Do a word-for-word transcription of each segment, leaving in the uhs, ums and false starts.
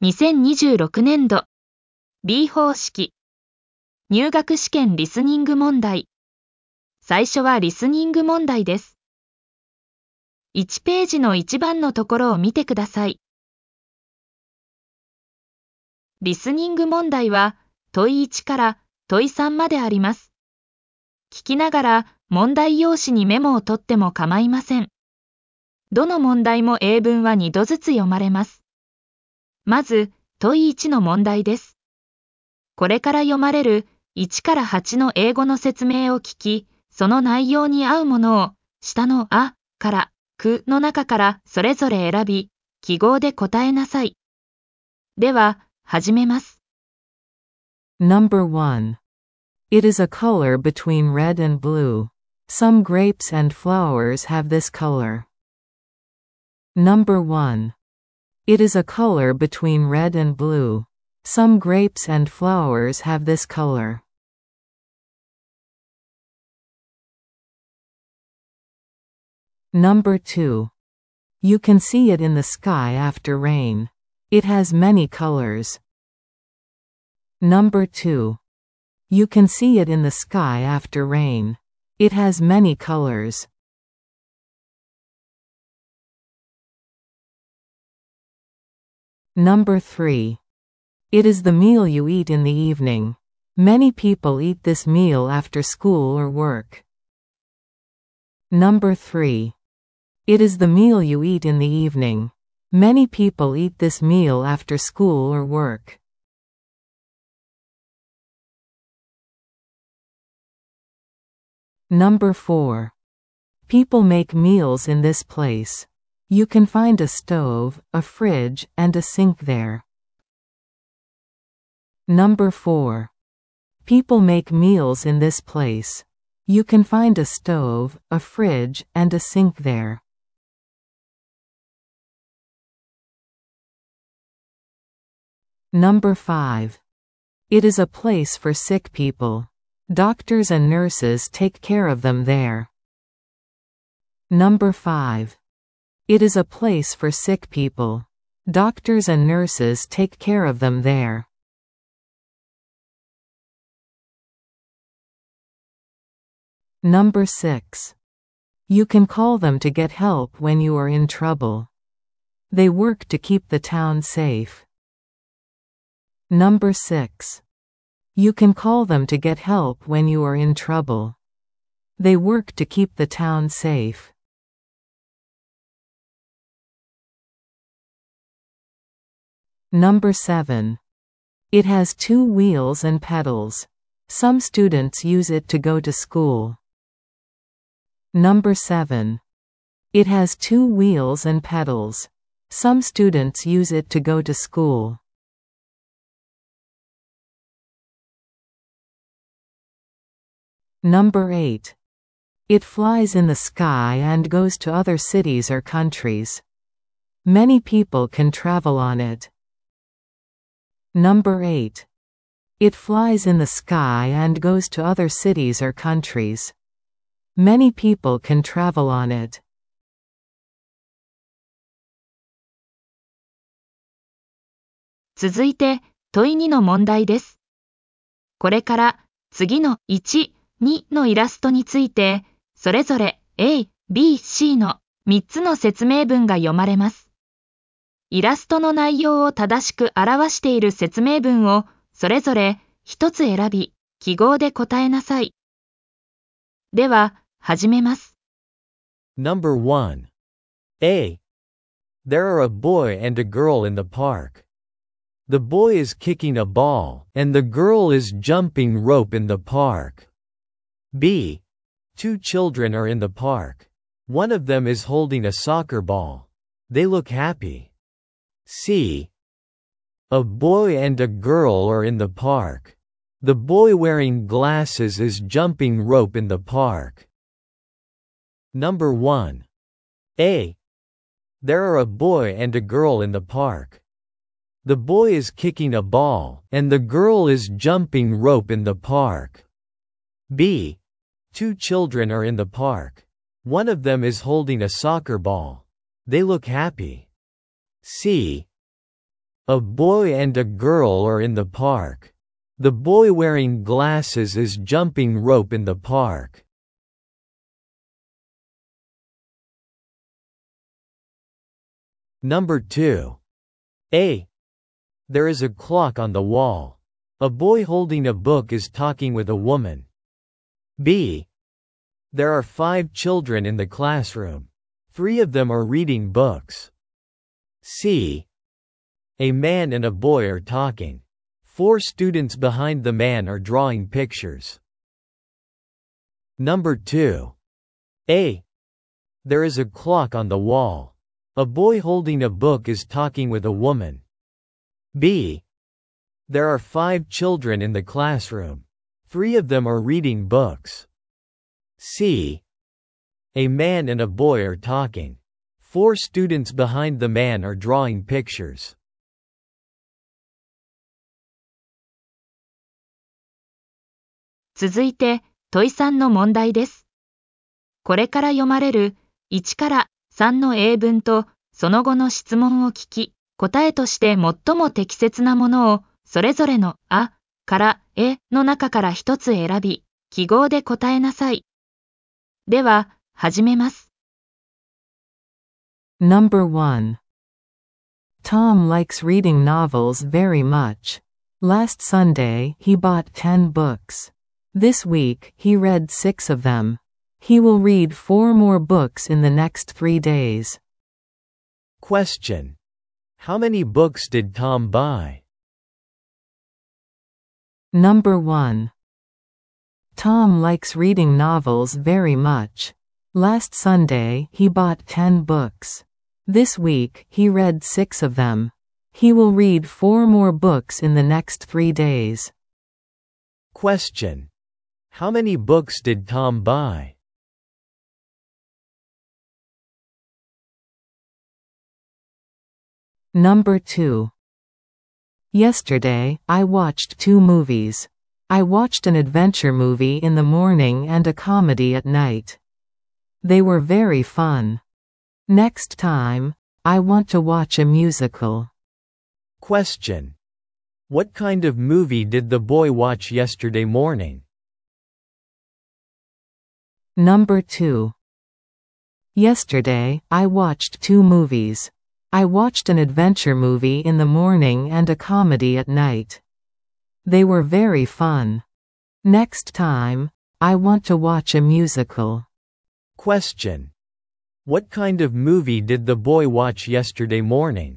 にせんにじゅうろくねんど B 方式入学試験リスニング問題。最初はリスニング問題です。いちページのいちばんのところを見てください。リスニング問題は問いいちから問いさんまであります。聞きながら問題用紙にメモを取っても構いません。どの問題も英文はにどずつ読まれます。まず、問いいちの問題です。これから読まれるいちからはちの英語の説明を聞き、その内容に合うものを下のあからくの中からそれぞれ選び、記号で答えなさい。では、始めます。 Number one. It is a color between red and blue. Some grapes and flowers have this color. Number one. It is a color between red and blue. Some grapes and flowers have this color. Number two. You can see it in the sky after rain. It has many colors. Number two. You can see it in the sky after rain. It has many colors. Number three. It is the meal you eat in the evening. Many people eat this meal after school or work. Number three. It is the meal you eat in the evening. Many people eat this meal after school or work. Number four. People make meals in this place. You can find a stove, a fridge, and a sink there. Number four. People make meals in this place. You can find a stove, a fridge, and a sink there. Number five. It is a place for sick people. Doctors and nurses take care of them there. Number five. It is a place for sick people. Doctors and nurses take care of them there. Number six. You can call them to get help when you are in trouble. They work to keep the town safe. Number six. You can call them to get help when you are in trouble. They work to keep the town safe. Number seven. It has two wheels and pedals. Some students use it to go to school. Number seven. It has two wheels and pedals. Some students use it to go to school. Number eight. It flies in the sky and goes to other cities or countries. Many people can travel on it. Number eight. It flies in the sky and goes to other cities or countries. Many people can travel on it. 続いて、問いにの問題です。これから次のいち、にのイラストについて、それぞれ A、B、C のみっつの説明文が読まれます。イラストの内容を正しく表している説明文をそれぞれひとつ選び、記号で答えなさい。では、始めます。 Number one. A. There are a boy and a girl in the park. The boy is kicking a ball, and the girl is jumping rope in the park. B. Two children are in the park. One of them is holding a soccer ball. They look happy. C. A boy and a girl are in the park. The boy wearing glasses is jumping rope in the park. Number one. A. There are a boy and a girl in the park. The boy is kicking a ball, and the girl is jumping rope in the park. B. Two children are in the park. One of them is holding a soccer ball. They look happy. C. A boy and a girl are in the park. The boy wearing glasses is jumping rope in the park. Number two. A. There is a clock on the wall. A boy holding a book is talking with a woman. B. There are five children in the classroom. Three of them are reading books. C. A man and a boy are talking. Four students behind the man are drawing pictures. Number two. A. There is a clock on the wall. A boy holding a book is talking with a woman. B. There are five children in the classroom. Three of them are reading books. C. A man and a boy are talking. Four students behind the man are drawing pictures. 続いて、問さんの問題です。これから読まれるいちからさんの英文とその後の質問を聞き、答えとして最も適切なものをそれぞれのあからえの中から一つ選び、記号で答えなさい。では、始めます。 Number one. Tom likes reading novels very much. Last Sunday, he bought ten books. This week, he read six of them. He will read four more books in the next three days. Question. How many books did Tom buy? Number one. Tom likes reading novels very much. Last Sunday, he bought ten books. This week, he read six of them. He will read four more books in the next three days. Question. How many books did Tom buy? Number two. Yesterday, I watched two movies. I watched an adventure movie in the morning and a comedy at night. They were very fun. Next time, I want to watch a musical. Question. What kind of movie did the boy watch yesterday morning? Number two. Yesterday, I watched two movies. I watched an adventure movie in the morning and a comedy at night. They were very fun. Next time, I want to watch a musical. Question. What kind of movie did the boy watch yesterday morning?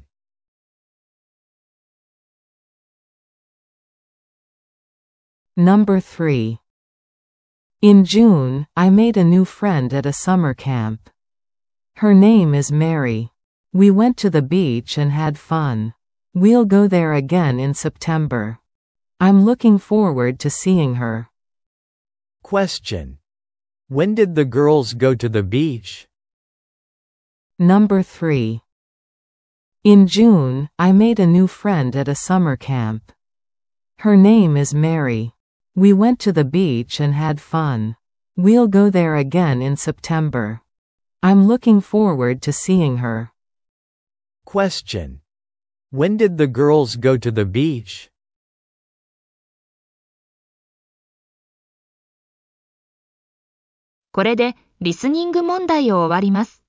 Number three. In June, I made a new friend at a summer camp. Her name is Mary. We went to the beach and had fun. We'll go there again in September. I'm looking forward to seeing her. Question. When did the girls go to the beach? Number three. In June, I made a new friend at a summer camp. Her name is Mary. We went to the beach and had fun. We'll go there again in September. I'm looking forward to seeing her. Question. When did the girls go to the beach? これでリスニング問題を終わります。